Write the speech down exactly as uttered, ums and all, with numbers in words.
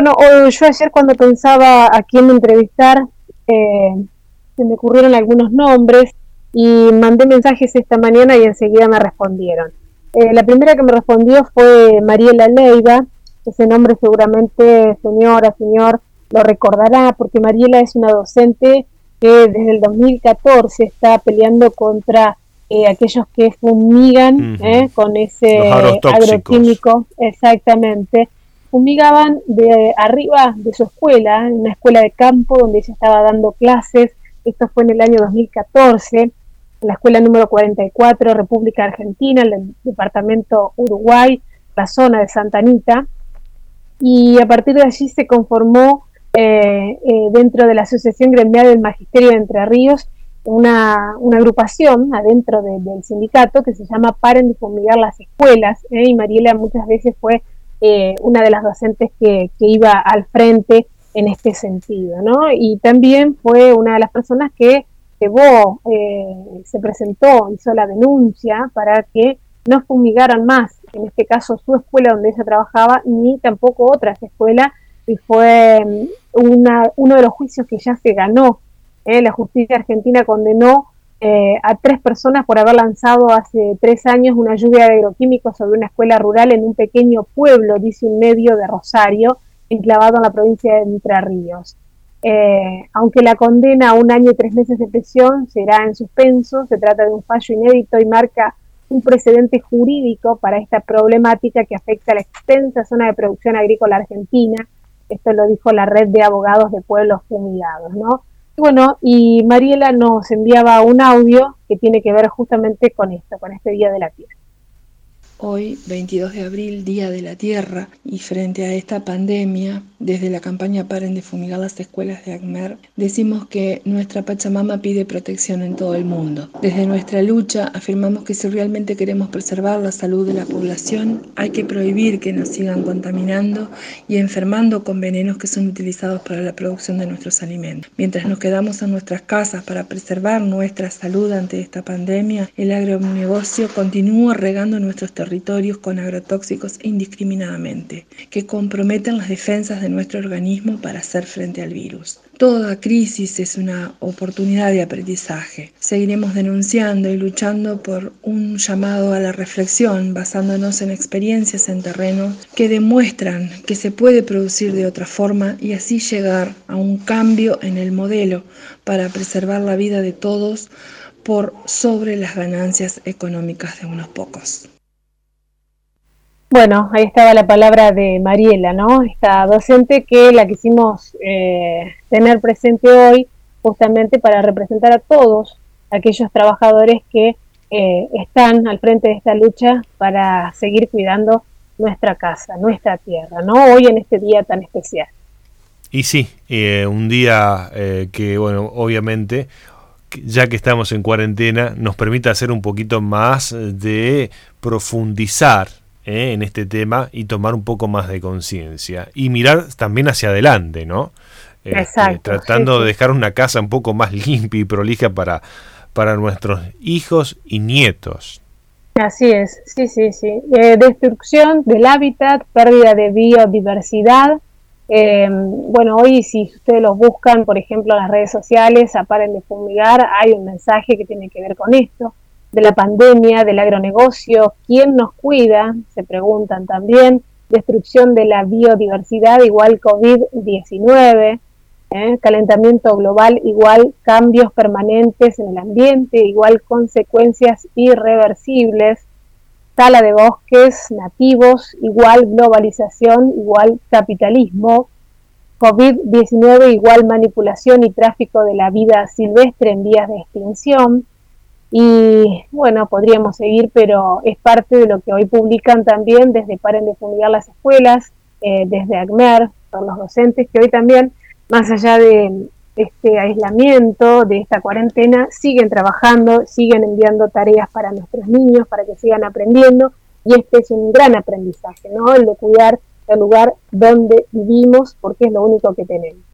bueno, o- yo ayer cuando pensaba a quién entrevistar, eh, se me ocurrieron algunos nombres y mandé mensajes esta mañana y enseguida me respondieron. Eh, la primera que me respondió fue Mariela Leiva. Ese nombre seguramente, señora, señor, lo recordará porque Mariela es una docente que desde el dos mil catorce está peleando contra eh, aquellos que fumigan Ujú. eh, con Los ese agrotóxicos. agroquímico, exactamente. Fumigaban de arriba de su escuela, en una escuela de campo donde ella estaba dando clases. Esto fue en el año dos mil catorce, en la escuela número cuarenta y cuatro, República Argentina, en el departamento Uruguay, la zona de Santa Anita, y a partir de allí se conformó eh, eh, dentro de la Asociación Gremial del Magisterio de Entre Ríos una, una agrupación adentro de, del sindicato que se llama Paren de Fumigar las Escuelas, ¿eh? Y Mariela muchas veces fue eh, una de las docentes que, que iba al frente en este sentido, ¿no? Y también fue una de las personas que llevó, eh, se presentó, hizo la denuncia para que no fumigaran más, en este caso su escuela donde ella trabajaba, ni tampoco otras escuelas, y fue una, uno de los juicios que ya se ganó. ¿eh? La justicia argentina condenó eh, a tres personas por haber lanzado hace tres años una lluvia de agroquímicos sobre una escuela rural en un pequeño pueblo, dice un medio de Rosario, enclavado en la provincia de Entre Ríos. Eh, aunque la condena a un año y tres meses de prisión será en suspenso, se trata de un fallo inédito y marca un precedente jurídico para esta problemática que afecta a la extensa zona de producción agrícola argentina. Esto lo dijo la red de abogados de pueblos fumigados, ¿no? Y bueno, y Mariela nos enviaba un audio que tiene que ver justamente con esto, con este Día de la Tierra. Hoy, veintidós de abril, Día de la Tierra, y frente a esta pandemia, desde la campaña Paren de Fumigar las Escuelas de ACMER, decimos que nuestra Pachamama pide protección en todo el mundo. Desde nuestra lucha afirmamos que si realmente queremos preservar la salud de la población, hay que prohibir que nos sigan contaminando y enfermando con venenos que son utilizados para la producción de nuestros alimentos. Mientras nos quedamos en nuestras casas para preservar nuestra salud ante esta pandemia, el agronegocio continúa regando nuestros territorios territorios con agrotóxicos indiscriminadamente, que comprometen las defensas de nuestro organismo para hacer frente al virus. Toda crisis es una oportunidad de aprendizaje. Seguiremos denunciando y luchando por un llamado a la reflexión basándonos en experiencias en terreno que demuestran que se puede producir de otra forma y así llegar a un cambio en el modelo para preservar la vida de todos por sobre las ganancias económicas de unos pocos. Bueno, ahí estaba la palabra de Mariela, ¿no? Esta docente que la quisimos eh, tener presente hoy justamente para representar a todos aquellos trabajadores que eh, están al frente de esta lucha para seguir cuidando nuestra casa, nuestra tierra, ¿no? Hoy en este día tan especial. Y sí, eh, un día eh, que, bueno, obviamente, ya que estamos en cuarentena, nos permite hacer un poquito más de profundizar Eh, en este tema y tomar un poco más de conciencia y mirar también hacia adelante, ¿no? Este, Exacto, tratando sí, sí. de dejar una casa un poco más limpia y prolija para, para nuestros hijos y nietos. Así es, sí, sí, sí. Eh, destrucción del hábitat, pérdida de biodiversidad. Eh, bueno, hoy si ustedes los buscan, por ejemplo, en las redes sociales, a Paren de Fumigar, hay un mensaje que tiene que ver con esto, de la pandemia, del agronegocio, ¿quién nos cuida? Se preguntan también, destrucción de la biodiversidad igual COVID diecinueve, ¿eh? Calentamiento global igual cambios permanentes en el ambiente, igual consecuencias irreversibles, tala de bosques nativos, igual globalización, igual capitalismo, COVID diecinueve igual manipulación y tráfico de la vida silvestre en vías de extinción. Y bueno, podríamos seguir, pero es parte de lo que hoy publican también desde Paren de Fumigar las Escuelas, eh, desde ACMER, por los docentes que hoy también, más allá de este aislamiento, de esta cuarentena, siguen trabajando, siguen enviando tareas para nuestros niños, para que sigan aprendiendo, y este es un gran aprendizaje, ¿no? El de cuidar el lugar donde vivimos, porque es lo único que tenemos.